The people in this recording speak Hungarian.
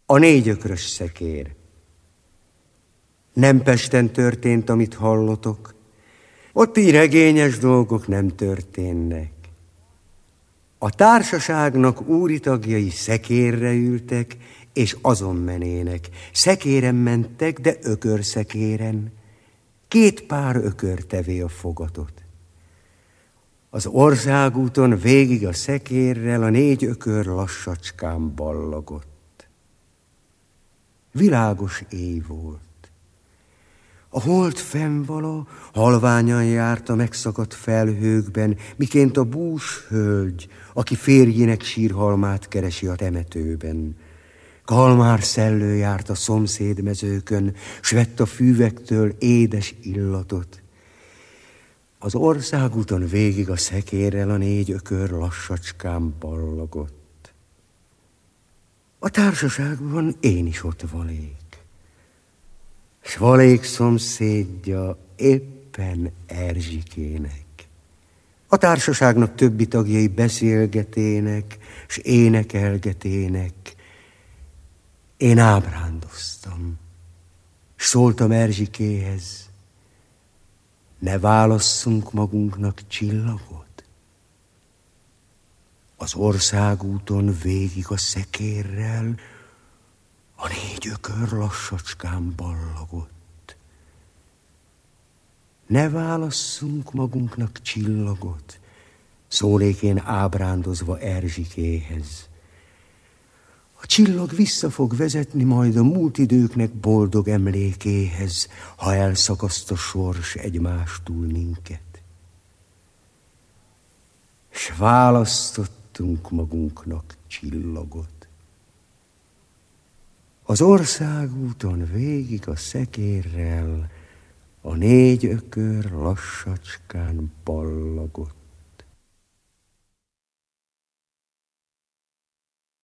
A 4 ökrös szekér. Nem Pesten történt, amit hallotok, ott így regényes dolgok nem történnek. A társaságnak úri tagjai szekérre ültek, és azon menének. Szekéren mentek, de ökörszekéren. 2 pár ökör tevé a fogatot. Az országúton végig a szekérrel a 4 ökör lassacskán ballagott. Világos éj volt. A hold fennvala halványan járt a megszakadt felhőkben, miként a bús hölgy, aki férjének sírhalmát keresi a temetőben. Kalmár szellő járt a szomszédmezőkön, s vett a fűvektől édes illatot. Az országúton végig a szekérrel a 4 ökör lassacskán ballagott. A társaságban én is ott valék. S valék szomszédja éppen Erzsikének. A társaságnak többi tagjai beszélgetének, s énekelgetének. Én ábrándoztam, s szóltam Erzsikéhez, ne válasszunk magunknak csillagot. Az országúton végig a szekérrel a 4 ökör lassacskán ballagott. Ne válasszunk magunknak csillagot, szólék én ábrándozva Erzsikéhez. A csillag vissza fog vezetni majd a múlt időknek boldog emlékéhez, ha elszakaszt a sors egymástól minket. S választottunk magunknak csillagot. Az országúton végig a szekérrel a 4 ökör lassacskán ballagott.